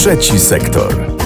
Trzeci sektor.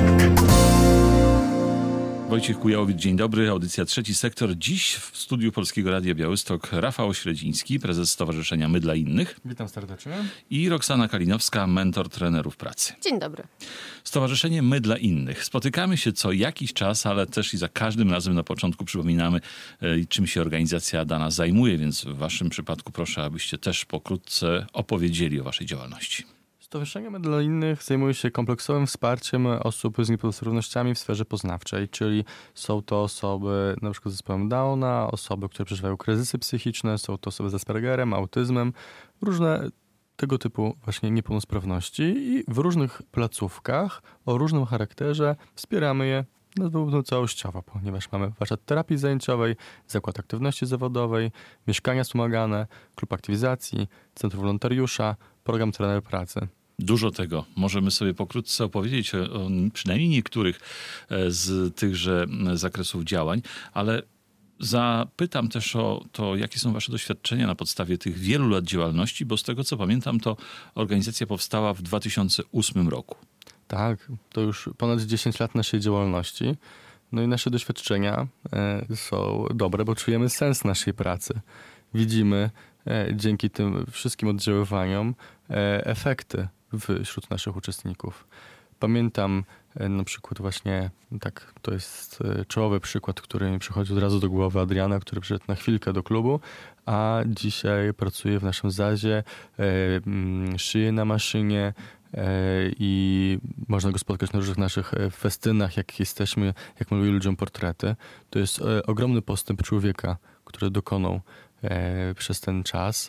Wojciech Kujałowicz, dzień dobry. Audycja Trzeci Sektor. Dziś w studiu Polskiego Radia Białystok Rafał Śledziński, prezes Stowarzyszenia My dla Innych. Witam serdecznie. I Roxana Kalinowska, mentor trenerów pracy. Dzień dobry. Stowarzyszenie My dla Innych. Spotykamy się co jakiś czas, ale też i za każdym razem na początku przypominamy, czym się organizacja dana zajmuje, więc w waszym przypadku proszę, abyście też pokrótce opowiedzieli o waszej działalności. Stowarzyszenie My dla Innych zajmuje się kompleksowym wsparciem osób z niepełnosprawnościami w sferze poznawczej, czyli są to osoby na przykład z zespołem Downa, osoby, które przeżywają kryzysy psychiczne, są to osoby z Aspergerem, autyzmem, różne tego typu właśnie niepełnosprawności i w różnych placówkach o różnym charakterze wspieramy je całościowo, ponieważ mamy warsztat terapii zajęciowej, zakład aktywności zawodowej, mieszkania wspomagane, klub aktywizacji, centrum wolontariusza, program trener pracy. Dużo tego. Możemy sobie pokrótce opowiedzieć o przynajmniej niektórych z tychże zakresów działań, ale zapytam też o to, jakie są wasze doświadczenia na podstawie tych wielu lat działalności, bo z tego co pamiętam, to organizacja powstała w 2008 roku. Tak, to już ponad 10 lat naszej działalności. No i nasze doświadczenia są dobre, bo czujemy sens naszej pracy. Widzimy dzięki tym wszystkim oddziaływaniom efekty wśród naszych uczestników. Pamiętam na przykład właśnie, tak, to jest czołowy przykład, który mi przychodzi od razu do głowy, Adriana, który przyszedł na chwilkę do klubu, a dzisiaj pracuje w naszym ZAZ-ie, szyje na maszynie, i można go spotkać na różnych naszych festynach, jak jesteśmy, jak maluje ludziom portrety. To jest ogromny postęp człowieka, który dokonał przez ten czas.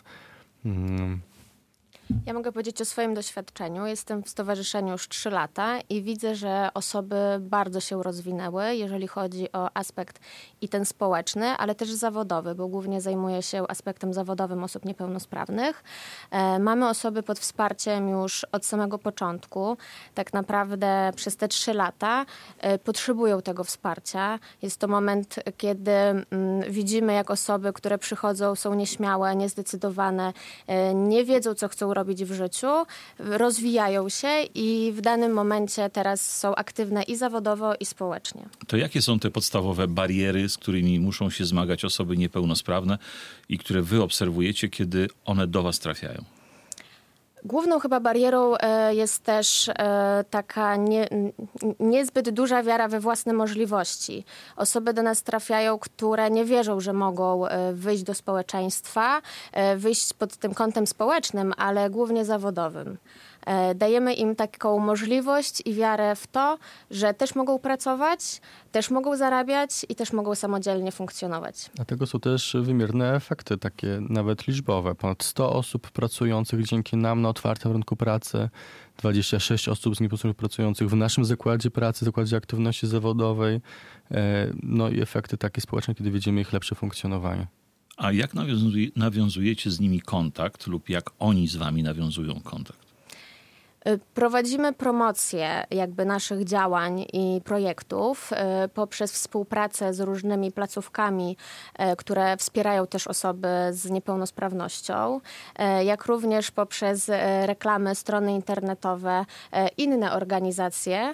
Ja mogę powiedzieć o swoim doświadczeniu. Jestem w stowarzyszeniu już 3 lata i widzę, że osoby bardzo się rozwinęły, jeżeli chodzi o aspekt i ten społeczny, ale też zawodowy, bo głównie zajmuję się aspektem zawodowym osób niepełnosprawnych. Mamy osoby pod wsparciem już od samego początku. Tak naprawdę przez te 3 lata potrzebują tego wsparcia. Jest to moment, kiedy widzimy, jak osoby, które przychodzą, są nieśmiałe, niezdecydowane, nie wiedzą, co chcą robić w życiu, rozwijają się i w danym momencie teraz są aktywne i zawodowo, i społecznie. To jakie są te podstawowe bariery, z którymi muszą się zmagać osoby niepełnosprawne i które wy obserwujecie, kiedy one do was trafiają? Główną chyba barierą jest też taka niezbyt duża wiara we własne możliwości. Osoby do nas trafiają, które nie wierzą, że mogą wyjść do społeczeństwa, wyjść pod tym kątem społecznym, ale głównie zawodowym. Dajemy im taką możliwość i wiarę w to, że też mogą pracować, też mogą zarabiać i też mogą samodzielnie funkcjonować. Dlatego są też wymierne efekty, takie nawet liczbowe. Ponad 100 osób pracujących dzięki nam na otwartym rynku pracy, 26 osób z niepełnosprawnościami pracujących w naszym zakładzie pracy, zakładzie aktywności zawodowej. No i efekty takie społeczne, kiedy widzimy ich lepsze funkcjonowanie. A jak nawiązujecie z nimi kontakt lub jak oni z wami nawiązują kontakt? Prowadzimy promocję jakby naszych działań i projektów poprzez współpracę z różnymi placówkami, które wspierają też osoby z niepełnosprawnością, jak również poprzez reklamy, strony internetowe, inne organizacje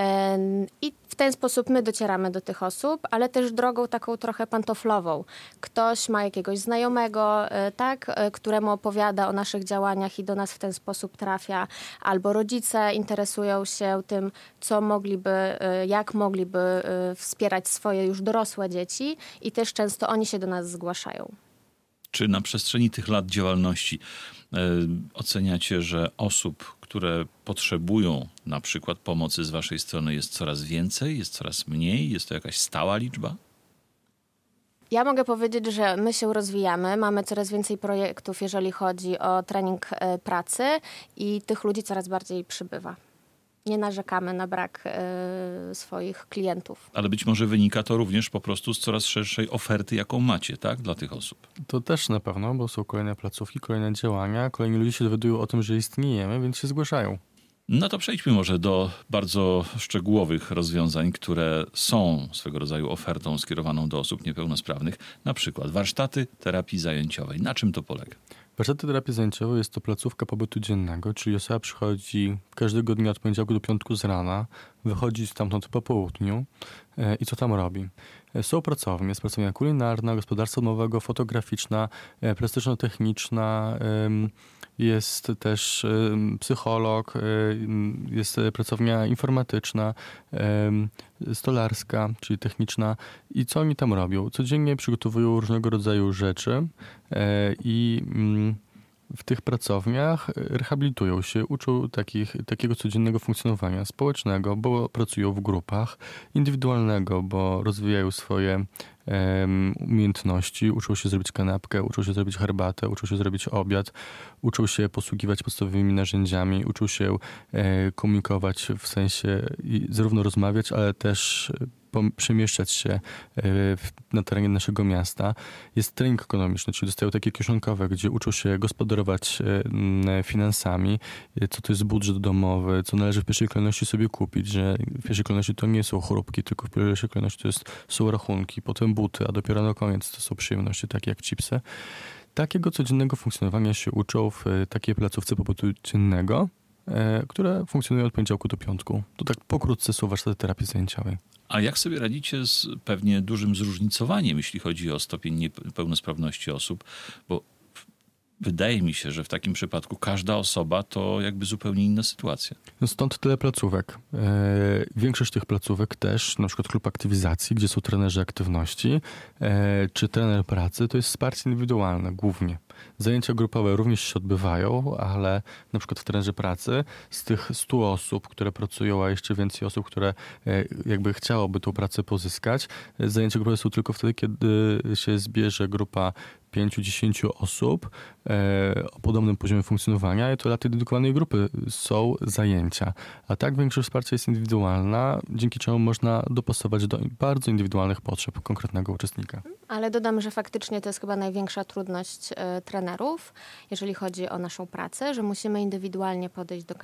i w ten sposób my docieramy do tych osób, ale też drogą taką trochę pantoflową. Ktoś ma jakiegoś znajomego, tak, któremu opowiada o naszych działaniach i do nas w ten sposób trafia, albo rodzice interesują się tym, jak mogliby wspierać swoje już dorosłe dzieci i też często oni się do nas zgłaszają. Czy na przestrzeni tych lat działalności oceniacie, że osób, które potrzebują na przykład pomocy z waszej strony jest coraz więcej, jest coraz mniej? Jest to jakaś stała liczba? Ja mogę powiedzieć, że my się rozwijamy, mamy coraz więcej projektów, jeżeli chodzi o trening pracy i tych ludzi coraz bardziej przybywa. Nie narzekamy na brak swoich klientów. Ale być może wynika to również po prostu z coraz szerszej oferty, jaką macie, tak, dla tych osób. To też na pewno, bo są kolejne placówki, kolejne działania, kolejni ludzie się dowiadują o tym, że istniejemy, więc się zgłaszają. No to przejdźmy może do bardzo szczegółowych rozwiązań, które są swego rodzaju ofertą skierowaną do osób niepełnosprawnych. Na przykład warsztaty terapii zajęciowej. Na czym to polega? Warsztaty terapii zajęciowej jest to placówka pobytu dziennego, czyli osoba przychodzi każdego dnia od poniedziałku do piątku z rana, wychodzi stamtąd po południu i co tam robi? Są pracownie, jest pracownia kulinarna, gospodarstwa domowego, fotograficzna, plastyczno-techniczna, jest też psycholog, jest pracownia informatyczna, stolarska, czyli techniczna. I co oni tam robią? Codziennie przygotowują różnego rodzaju rzeczy i w tych pracowniach rehabilitują się, uczą takiego codziennego funkcjonowania społecznego, bo pracują w grupach, indywidualnego, bo rozwijają swoje umiejętności, uczą się zrobić kanapkę, uczą się zrobić herbatę, uczą się zrobić obiad, uczą się posługiwać podstawowymi narzędziami, uczą się komunikować w sensie zarówno rozmawiać, ale też przemieszczać się na terenie naszego miasta. Jest trening ekonomiczny, czyli dostają takie kieszonkowe, gdzie uczą się gospodarować finansami, co to jest budżet domowy, co należy w pierwszej kolejności sobie kupić, że w pierwszej kolejności to nie są chróbki, tylko w pierwszej kolejności są rachunki, potem buty, a dopiero na koniec to są przyjemności takie jak chipsy. Takiego codziennego funkcjonowania się uczą w takiej placówce pobytu dziennego, które funkcjonują od poniedziałku do piątku. To tak pokrótce są warsztaty terapii zajęciowej. A jak sobie radzicie z pewnie dużym zróżnicowaniem, jeśli chodzi o stopień niepełnosprawności osób? Bo wydaje mi się, że w takim przypadku każda osoba to jakby zupełnie inna sytuacja. Stąd tyle placówek. Większość tych placówek też, na przykład klub aktywizacji, gdzie są trenerzy aktywności, czy trener pracy, to jest wsparcie indywidualne głównie. Zajęcia grupowe również się odbywają, ale na przykład w trenerze pracy z tych 100 osób, które pracują, a jeszcze więcej osób, które jakby chciałoby tą pracę pozyskać, zajęcia grupowe są tylko wtedy, kiedy się zbierze grupa 5-10 osób o podobnym poziomie funkcjonowania i to dla tej dedykowanej grupy są zajęcia. A tak większość wsparcia jest indywidualna, dzięki czemu można dopasować do bardzo indywidualnych potrzeb konkretnego uczestnika. Ale dodam, że faktycznie to jest chyba największa trudność trenerów, jeżeli chodzi o naszą pracę, że musimy indywidualnie podejść do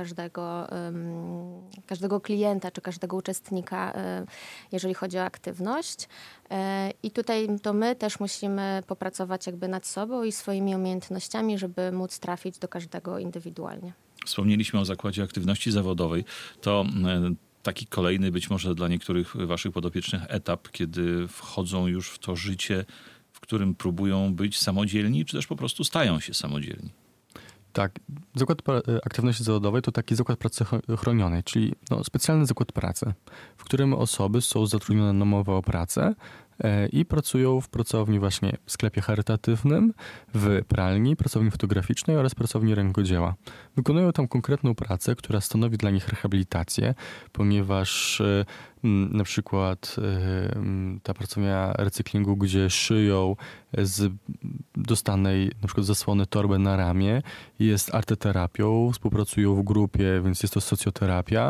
każdego klienta czy każdego uczestnika, jeżeli chodzi o aktywność. I tutaj to my też musimy popracować jakby nad sobą i swoimi umiejętnościami, żeby móc trafić do każdego indywidualnie. Wspomnieliśmy o zakładzie aktywności zawodowej. To taki kolejny być może dla niektórych waszych podopiecznych etap, kiedy wchodzą już w to życie, w którym próbują być samodzielni, czy też po prostu stają się samodzielni. Tak, zakład aktywności zawodowej to taki zakład pracy chronionej, czyli specjalny zakład pracy, w którym osoby są zatrudnione na umowę o pracę i pracują w pracowni właśnie w sklepie charytatywnym, w pralni, pracowni fotograficznej oraz pracowni rękodzieła. Wykonują tam konkretną pracę, która stanowi dla nich rehabilitację, ponieważ na przykład ta pracownia recyklingu, gdzie szyją z dostanej na przykład zasłony torbę na ramię, jest arteterapią, współpracują w grupie, więc jest to socjoterapia.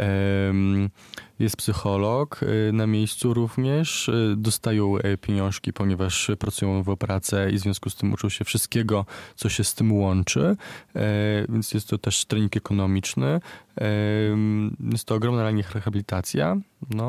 Jest psycholog na miejscu również, dostają pieniążki, ponieważ pracują w pracę i w związku z tym uczą się wszystkiego, co się z tym łączy, więc jest to też trening ekonomiczny. Jest to ogromna dla nich rehabilitacja,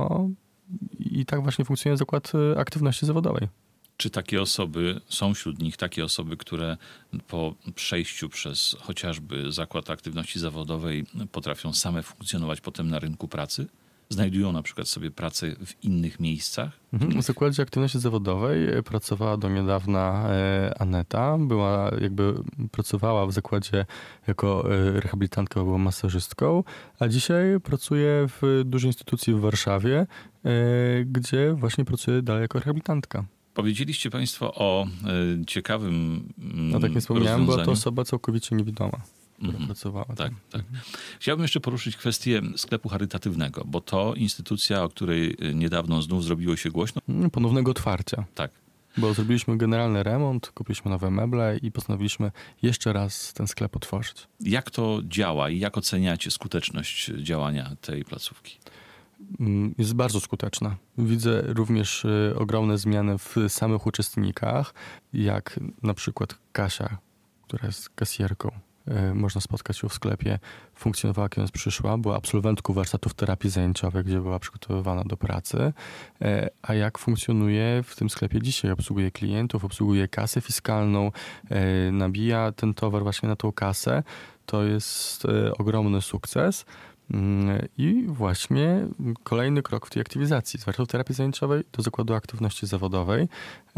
i tak właśnie funkcjonuje zakład aktywności zawodowej. Czy takie osoby, są wśród nich takie osoby, które po przejściu przez chociażby zakład aktywności zawodowej potrafią same funkcjonować potem na rynku pracy? Znajdują na przykład sobie pracę w innych miejscach? W zakładzie aktywności zawodowej pracowała do niedawna Aneta. Pracowała w zakładzie jako rehabilitantka, była masażystką, a dzisiaj pracuje w dużej instytucji w Warszawie, gdzie właśnie pracuje dalej jako rehabilitantka. Powiedzieliście państwo o ciekawym tak jak wspomniałem, rozwiązaniu. była to osoba całkowicie niewidoma, która pracowała tak, tam. Tak. Chciałbym jeszcze poruszyć kwestię sklepu charytatywnego, bo to instytucja, o której niedawno znów zrobiło się głośno. Ponownego otwarcia. Tak. Bo zrobiliśmy generalny remont, kupiliśmy nowe meble i postanowiliśmy jeszcze raz ten sklep otworzyć. Jak to działa i jak oceniacie skuteczność działania tej placówki? Jest bardzo skuteczna. Widzę również ogromne zmiany w samych uczestnikach, jak na przykład Kasia, która jest kasjerką, można spotkać ją w sklepie, funkcjonowała, kiedy nas przyszła, była absolwentką warsztatów terapii zajęciowej, gdzie była przygotowywana do pracy, a jak funkcjonuje w tym sklepie dzisiaj? Obsługuje klientów, obsługuje kasę fiskalną, nabija ten towar właśnie na tą kasę. To jest ogromny sukces. I właśnie kolejny krok w tej aktywizacji z warsztatów terapii zajęciowej do zakładu aktywności zawodowej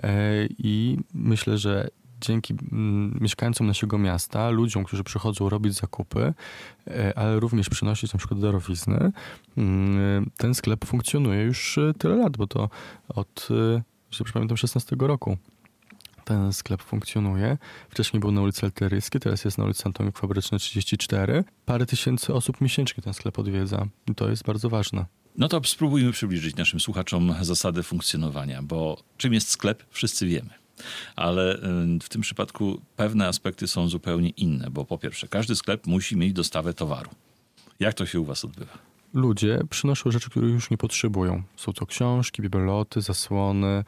i myślę, że dzięki mieszkańcom naszego miasta, ludziom, którzy przychodzą robić zakupy, ale również przynosić na przykład darowizny, ten sklep funkcjonuje już tyle lat, bo to od, jeśli pamiętam, 16 roku. Ten sklep funkcjonuje. Wcześniej był na ulicy Alteryjskiej, teraz jest na ulicy Antoniuk Fabryczny 34. Parę tysięcy osób miesięcznie ten sklep odwiedza i to jest bardzo ważne. No to spróbujmy przybliżyć naszym słuchaczom zasady funkcjonowania, bo czym jest sklep, wszyscy wiemy. Ale w tym przypadku pewne aspekty są zupełnie inne, bo po pierwsze, każdy sklep musi mieć dostawę towaru. Jak to się u was odbywa? Ludzie przynoszą rzeczy, których już nie potrzebują. Są to książki, bibeloty, zasłony,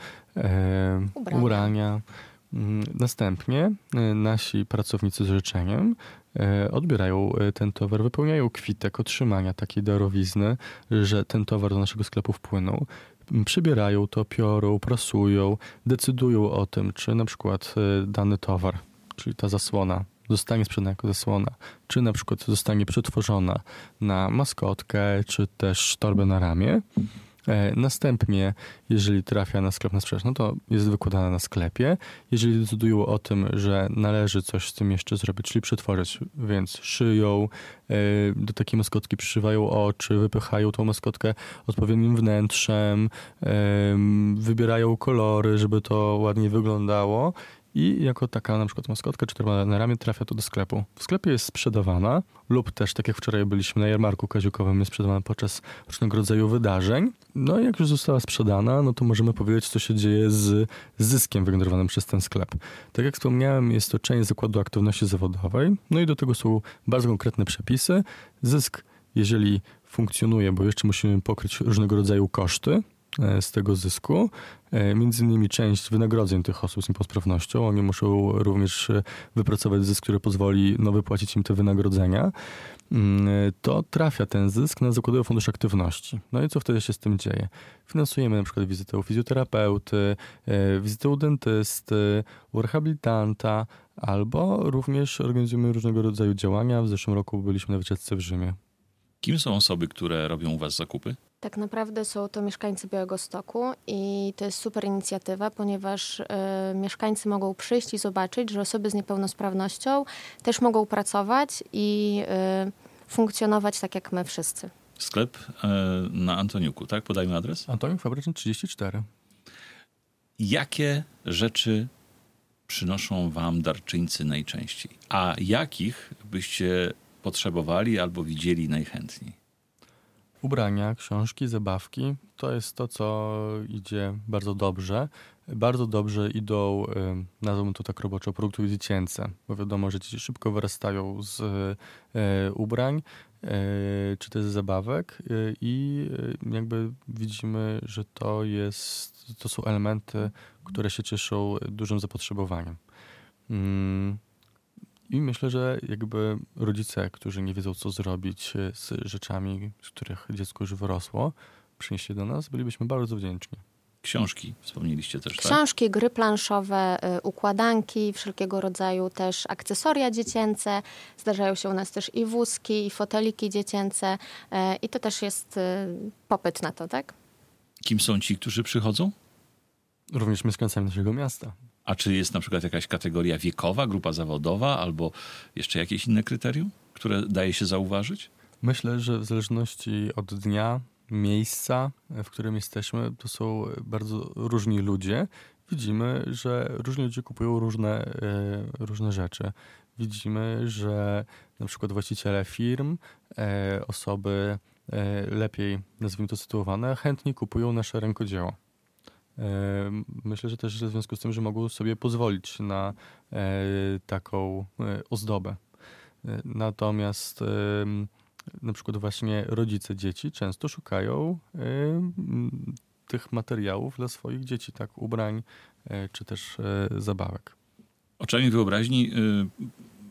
ubrania. Następnie nasi pracownicy z życzeniem odbierają ten towar, wypełniają kwitek otrzymania takiej darowizny, że ten towar do naszego sklepu wpłynął. Przybierają to, piorą, prasują, decydują o tym, czy na przykład dany towar, czyli ta zasłona, zostanie sprzedana jako zasłona, czy na przykład zostanie przetworzona na maskotkę, czy też torbę na ramię. Następnie, jeżeli trafia na sklep na sprzedaż, no to jest wykładana na sklepie. Jeżeli decydują o tym, że należy coś z tym jeszcze zrobić, czyli przetworzyć, więc szyją, do takiej maskotki przyszywają oczy, wypychają tą maskotkę odpowiednim wnętrzem, wybierają kolory, żeby to ładnie wyglądało. I jako taka na przykład maskotka czy torba na ramię trafia to do sklepu. W sklepie jest sprzedawana lub też, tak jak wczoraj byliśmy na jarmarku kaziukowym, jest sprzedawana podczas różnego rodzaju wydarzeń. No i jak już została sprzedana, no to możemy powiedzieć, co się dzieje z zyskiem wygenerowanym przez ten sklep. Tak jak wspomniałem, jest to część zakładu aktywności zawodowej. No i do tego są bardzo konkretne przepisy. Zysk, jeżeli funkcjonuje, bo jeszcze musimy pokryć różnego rodzaju koszty z tego zysku, między innymi część wynagrodzeń tych osób z niepełnosprawnością. Oni muszą również wypracować zysk, który pozwoli wypłacić im te wynagrodzenia. To trafia ten zysk na Zakładowy Fundusz Aktywności. No i co wtedy się z tym dzieje? Finansujemy na przykład wizytę u fizjoterapeuty, wizytę u dentysty, u rehabilitanta, albo również organizujemy różnego rodzaju działania. W zeszłym roku byliśmy na wycieczce w Rzymie. Kim są osoby, które robią u was zakupy? Tak naprawdę są to mieszkańcy Białegostoku i to jest super inicjatywa, ponieważ mieszkańcy mogą przyjść i zobaczyć, że osoby z niepełnosprawnością też mogą pracować i funkcjonować tak jak my wszyscy. Sklep na Antoniuku, tak? Podajmy adres? Antoniuk Fabryczny 34. Jakie rzeczy przynoszą wam darczyńcy najczęściej? A jakich byście potrzebowali albo widzieli najchętniej? Ubrania, książki, zabawki to jest to, co idzie bardzo dobrze. Bardzo dobrze idą, nazwijmy to tak roboczo, produkty dziecięce, bo wiadomo, że dzieci szybko wyrastają z ubrań czy też z zabawek i jakby widzimy, że to są elementy, które się cieszą dużym zapotrzebowaniem. I myślę, że jakby rodzice, którzy nie wiedzą, co zrobić z rzeczami, z których dziecko już wyrosło, przynieśli do nas, bylibyśmy bardzo wdzięczni. Książki wspomnieliście też, tak? Książki, gry planszowe, układanki, wszelkiego rodzaju też akcesoria dziecięce. Zdarzają się u nas też i wózki, i foteliki dziecięce i to też jest popyt na to, tak? Kim są ci, którzy przychodzą? Również mieszkańcami naszego miasta. A czy jest na przykład jakaś kategoria wiekowa, grupa zawodowa albo jeszcze jakieś inne kryterium, które daje się zauważyć? Myślę, że w zależności od dnia, miejsca, w którym jesteśmy, to są bardzo różni ludzie. Widzimy, że różni ludzie kupują różne rzeczy. Widzimy, że na przykład właściciele firm, osoby lepiej, nazwijmy to, sytuowane, chętnie kupują nasze rękodzieło. Myślę, że też w związku z tym, że mogą sobie pozwolić na taką ozdobę. Natomiast na przykład właśnie rodzice dzieci często szukają tych materiałów dla swoich dzieci, tak, ubrań czy też zabawek. Oczami wyobraźni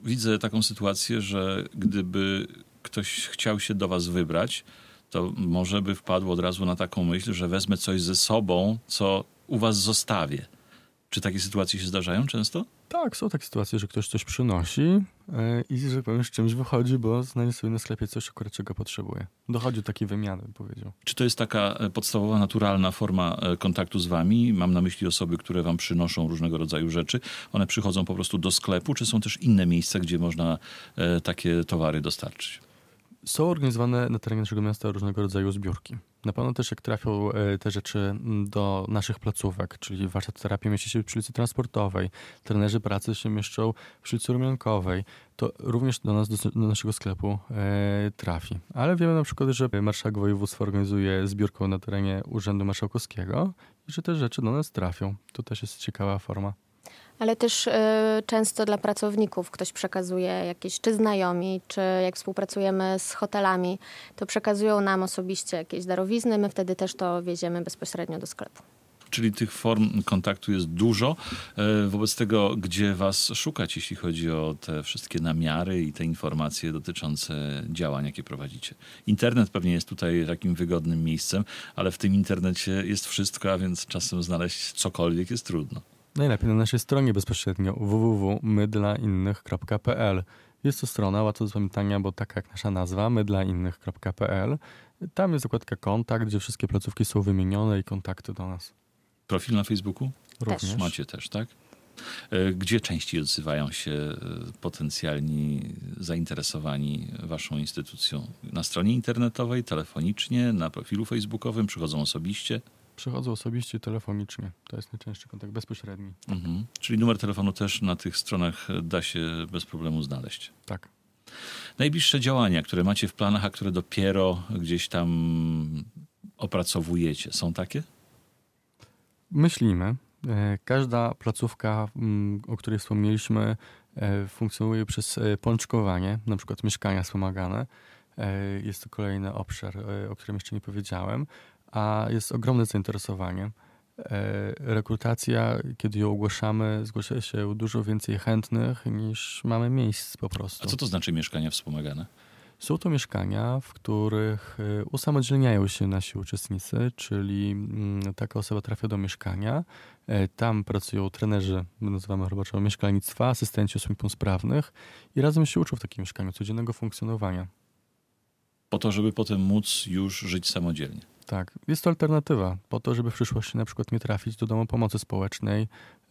widzę taką sytuację, że gdyby ktoś chciał się do was wybrać, to może by wpadł od razu na taką myśl, że wezmę coś ze sobą, co u was zostawię. Czy takie sytuacje się zdarzają często? Tak, są takie sytuacje, że ktoś coś przynosi i że powiem, z czymś wychodzi, bo znajdzie sobie na sklepie coś, akurat czego potrzebuje. Dochodzi do takiej wymiany, bym powiedział. Czy to jest taka podstawowa, naturalna forma kontaktu z wami? Mam na myśli osoby, które wam przynoszą różnego rodzaju rzeczy. One przychodzą po prostu do sklepu, czy są też inne miejsca, gdzie można takie towary dostarczyć? Są organizowane na terenie naszego miasta różnego rodzaju zbiórki. Na pewno też jak trafią te rzeczy do naszych placówek, czyli warsztat terapii mieści się przy ulicy Transportowej, trenerzy pracy się mieszczą przy ulicy Rumiankowej, to również do nas, do naszego sklepu trafi. Ale wiemy na przykład, że marszałek województwa organizuje zbiórkę na terenie Urzędu Marszałkowskiego i że te rzeczy do nas trafią. To też jest ciekawa forma. Ale też często dla pracowników ktoś przekazuje jakieś, czy znajomi, czy jak współpracujemy z hotelami, to przekazują nam osobiście jakieś darowizny, my wtedy też to wieziemy bezpośrednio do sklepu. Czyli tych form kontaktu jest dużo. Wobec tego, gdzie was szukać, jeśli chodzi o te wszystkie namiary i te informacje dotyczące działań, jakie prowadzicie? Internet pewnie jest tutaj takim wygodnym miejscem, ale w tym internecie jest wszystko, a więc czasem znaleźć cokolwiek jest trudno. Najlepiej na naszej stronie bezpośrednio www.mydlainnych.pl. Jest to strona łatwo do zapamiętania, bo taka jak nasza nazwa, mydlainnych.pl. Tam jest zakładka kontakt, gdzie wszystkie placówki są wymienione i kontakty do nas. Profil na Facebooku? Również. Macie też, tak? Gdzie częściej odzywają się potencjalni zainteresowani waszą instytucją? Na stronie internetowej, telefonicznie, na profilu facebookowym, przychodzą osobiście? Przychodzą osobiście, telefonicznie. To jest najczęstszy kontakt bezpośredni. Mhm. Czyli numer telefonu też na tych stronach da się bez problemu znaleźć. Tak. Najbliższe działania, które macie w planach, a które dopiero gdzieś tam opracowujecie, są takie? Myślimy. Każda placówka, o której wspomnieliśmy, funkcjonuje przez pączkowanie, na przykład mieszkania wspomagane. Jest to kolejny obszar, o którym jeszcze nie powiedziałem, a jest ogromne zainteresowanie. Rekrutacja, kiedy ją ogłaszamy, zgłasza się dużo więcej chętnych niż mamy miejsc po prostu. A co to znaczy mieszkania wspomagane? Są to mieszkania, w których usamodzielniają się nasi uczestnicy, czyli taka osoba trafia do mieszkania, tam pracują trenerzy, nazywamy roboczo mieszkalnictwa, asystenci usług pełnosprawnych i razem się uczą w takim mieszkaniu codziennego funkcjonowania. Po to, żeby potem móc już żyć samodzielnie. Tak, jest to alternatywa po to, żeby w przyszłości na przykład nie trafić do domu pomocy społecznej,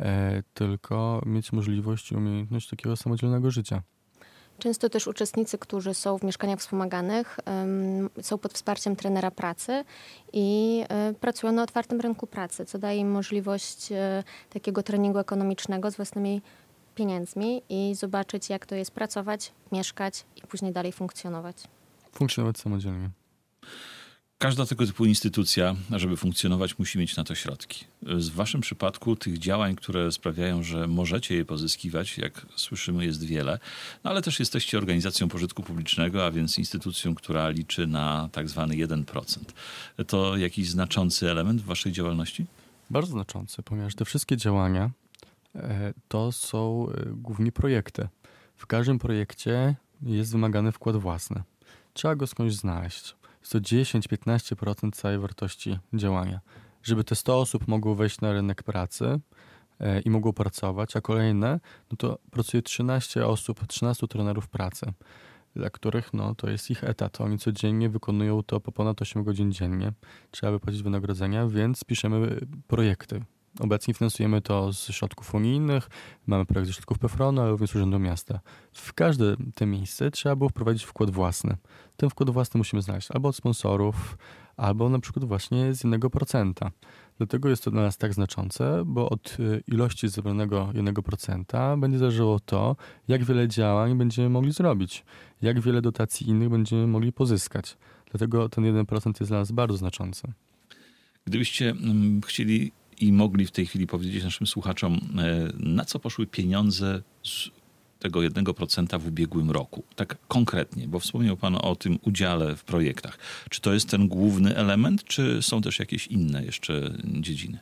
tylko mieć możliwość i umiejętność takiego samodzielnego życia. Często też uczestnicy, którzy są w mieszkaniach wspomaganych, są pod wsparciem trenera pracy i pracują na otwartym rynku pracy, co daje im możliwość takiego treningu ekonomicznego z własnymi pieniędzmi i zobaczyć, jak to jest pracować, mieszkać i później dalej funkcjonować. Funkcjonować samodzielnie. Każda tego typu instytucja, żeby funkcjonować, musi mieć na to środki. W waszym przypadku tych działań, które sprawiają, że możecie je pozyskiwać, jak słyszymy, jest wiele, no ale też jesteście organizacją pożytku publicznego, a więc instytucją, która liczy na tak zwany 1%. To jakiś znaczący element w waszej działalności? Bardzo znaczący, ponieważ te wszystkie działania to są głównie projekty. W każdym projekcie jest wymagany wkład własny. Trzeba go skądś znaleźć. Jest to 10-15% całej wartości działania. Żeby te 100 osób mogło wejść na rynek pracy i mogło pracować, a kolejne, no to pracuje 13 osób, 13 trenerów pracy, dla których to jest ich etat. Oni codziennie wykonują to po ponad 8 godzin dziennie. Trzeba wypłacić wynagrodzenia, więc piszemy projekty. Obecnie finansujemy to z środków unijnych, mamy projekt ze środków PFRON-u, ale również Urzędu Miasta. W każde te miejsce trzeba było wprowadzić wkład własny. Ten wkład własny musimy znaleźć albo od sponsorów, albo na przykład właśnie z 1%. Dlatego jest to dla nas tak znaczące, bo od ilości zebranego 1% będzie zależało to, jak wiele działań będziemy mogli zrobić, jak wiele dotacji innych będziemy mogli pozyskać. Dlatego ten 1% jest dla nas bardzo znaczący. Gdybyście chcieli i mogli w tej chwili powiedzieć naszym słuchaczom, na co poszły pieniądze z tego 1% w ubiegłym roku? Tak konkretnie, bo wspomniał Pan o tym udziale w projektach. Czy to jest ten główny element, czy są też jakieś inne jeszcze dziedziny?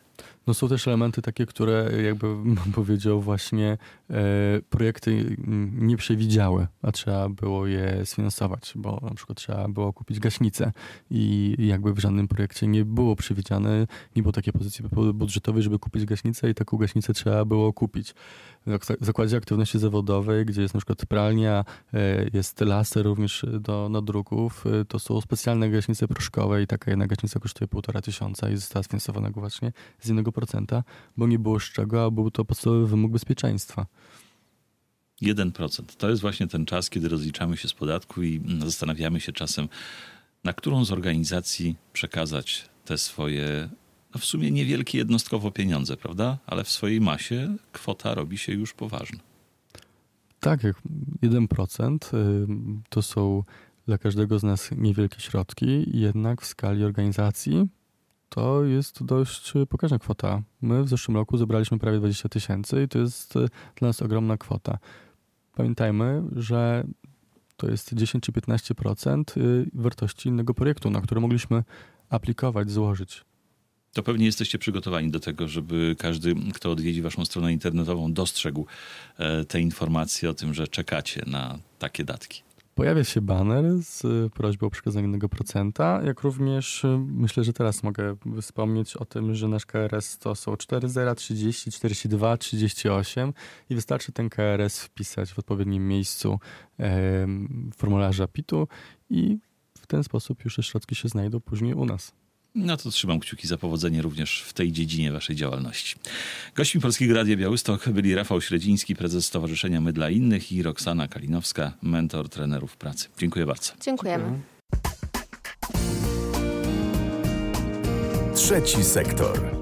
No są też elementy takie, które jakby bym powiedział właśnie projekty nie przewidziały, a trzeba było je sfinansować, bo na przykład trzeba było kupić gaśnicę i jakby w żadnym projekcie nie było przewidziane, nie było takiej pozycji budżetowej, żeby kupić gaśnicę i taką gaśnicę trzeba było kupić. W zakładzie aktywności zawodowej, gdzie jest na przykład pralnia, jest laser również do nadruków, to są specjalne gaśnice proszkowe i taka jedna gaśnica kosztuje 1500 i została sfinansowana właśnie z 1%, bo nie było z czego, a był to podstawowy wymóg bezpieczeństwa. 1%. To jest właśnie ten czas, kiedy rozliczamy się z podatku i zastanawiamy się czasem, na którą z organizacji przekazać te swoje, no w sumie niewielkie jednostkowo pieniądze, prawda? Ale w swojej masie kwota robi się już poważna. Tak, jak 1% to są dla każdego z nas niewielkie środki, jednak w skali organizacji to jest dość pokaźna kwota. My w zeszłym roku zebraliśmy prawie 20 000 i to jest dla nas ogromna kwota. Pamiętajmy, że to jest 10 czy 15% wartości innego projektu, na który mogliśmy aplikować, złożyć. To pewnie jesteście przygotowani do tego, żeby każdy, kto odwiedzi waszą stronę internetową, dostrzegł te informacje o tym, że czekacie na takie datki. Pojawia się baner z prośbą o przekazanie 1%, jak również myślę, że teraz mogę wspomnieć o tym, że nasz KRS to są 40, 30, 42, 38 i wystarczy ten KRS wpisać w odpowiednim miejscu formularza PIT-u i w ten sposób już te środki się znajdą później u nas. No to trzymam kciuki za powodzenie również w tej dziedzinie waszej działalności. Gośćmi Polskiego Radia Białystok byli Rafał Średziński, prezes Stowarzyszenia My dla Innych i Roxana Kalinowska, mentor trenerów pracy. Dziękuję bardzo. Dziękujemy. Trzeci sektor.